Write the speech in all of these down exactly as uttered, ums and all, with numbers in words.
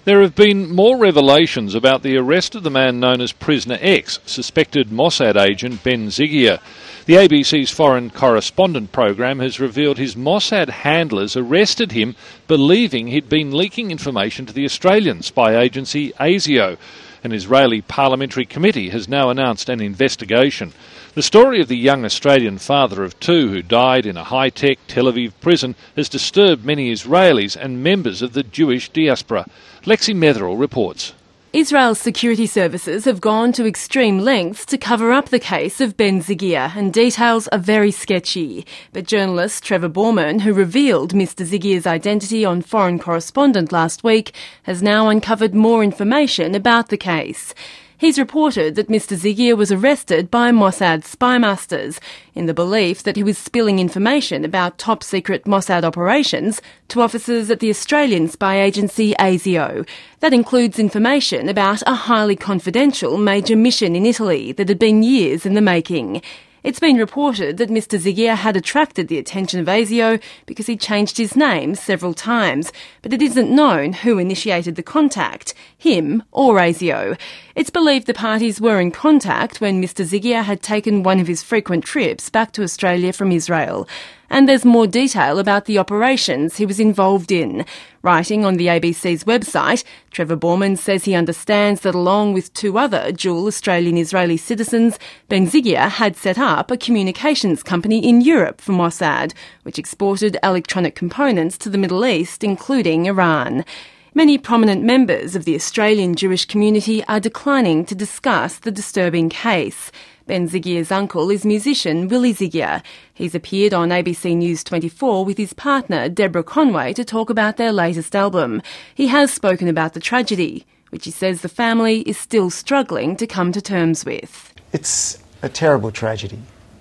There have been more revelations about the arrest of the man known as Prisoner X, suspected Mossad agent Ben Zygia. The A B C's Foreign Correspondent program has revealed his Mossad handlers arrested him believing he'd been leaking information to the Australian spy agency ASIO. An Israeli parliamentary committee has now announced an investigation. The story of the young Australian father of two who died in a high-tech Tel Aviv prison has disturbed many Israelis and members of the Jewish diaspora. Lexi Metherell reports. Israel's security services have gone to extreme lengths to cover up the case of Ben Zygia, and details are very sketchy. But journalist Trevor Borman, who revealed Mister Zygia's identity on Foreign Correspondent last week, has now uncovered more information about the case. He's reported that Mister Zygia was arrested by Mossad spy masters in the belief that he was spilling information about top-secret Mossad operations to officers at the Australian spy agency ASIO. That includes information about a highly confidential major mission in Italy that had been years in the making. It's been reported that Mister Zygia had attracted the attention of ASIO because he changed his name several times, but it isn't known who initiated the contact, him or ASIO. It's believed the parties were in contact when Mister Zygia had taken one of his frequent trips back to Australia from Israel. And there's more detail about the operations he was involved in. Writing on the A B C's website, Trevor Borman says he understands that along with two other dual Australian-Israeli citizens, Ben Zygia had set up a communications company in Europe for Mossad, which exported electronic components to the Middle East, including Iran. Many prominent members of the Australian Jewish community are declining to discuss the disturbing case. Ben Zygia's uncle is musician Willie Zygia. He's appeared on A B C News twenty-four with his partner Deborah Conway to talk about their latest album. He has spoken about the tragedy, which he says the family is still struggling to come to terms with. It's a terrible tragedy,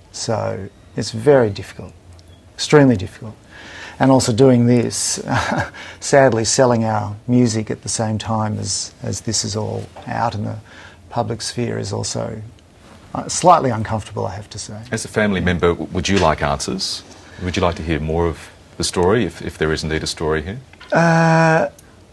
so it's very difficult, extremely difficult. And also doing this, sadly selling our music at the same time as, as this is all out in the public sphere is also uh, slightly uncomfortable, I have to say. As a family member, would you like answers? Would you like to hear more of the story, if, if there is indeed a story here? Uh,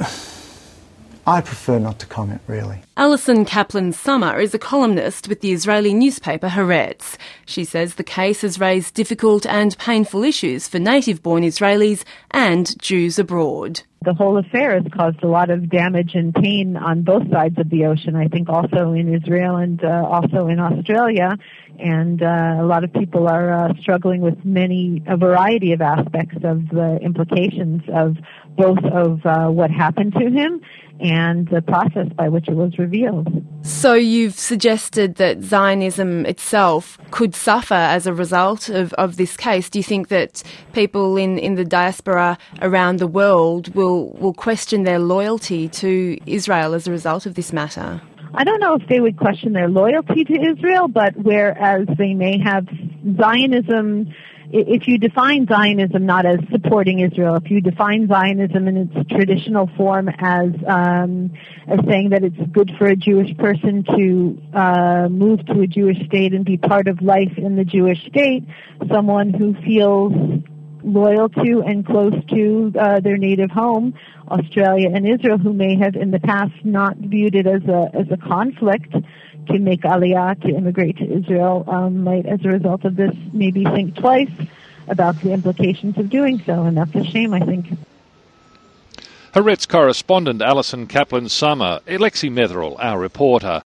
I prefer not to comment, really. Alison Kaplan-Summer is a columnist with the Israeli newspaper Haaretz. She says the case has raised difficult and painful issues for native-born Israelis and Jews abroad. The whole affair has caused a lot of damage and pain on both sides of the ocean, I think also in Israel and uh, also in Australia. And uh, a lot of people are uh, struggling with many, a variety of aspects of the implications of both of uh, what happened to him and the process by which it was revealed. So you've suggested that Zionism itself could suffer as a result of, of this case. Do you think that people in, in the diaspora around the world will, will question their loyalty to Israel as a result of this matter? I don't know if they would question their loyalty to Israel, but whereas they may have Zionism, if you define Zionism not as supporting Israel, if you define Zionism in its traditional form as um, as saying that it's good for a Jewish person to uh, move to a Jewish state and be part of life in the Jewish state, someone who feels loyal to and close to uh, their native home, Australia and Israel, who may have in the past not viewed it as a as a conflict to make aliyah, to immigrate to Israel, um, might, as a result of this, maybe think twice about the implications of doing so, and that's a shame, I think. Haaretz correspondent Alison Kaplan-Summer, Lexi Metherell, our reporter.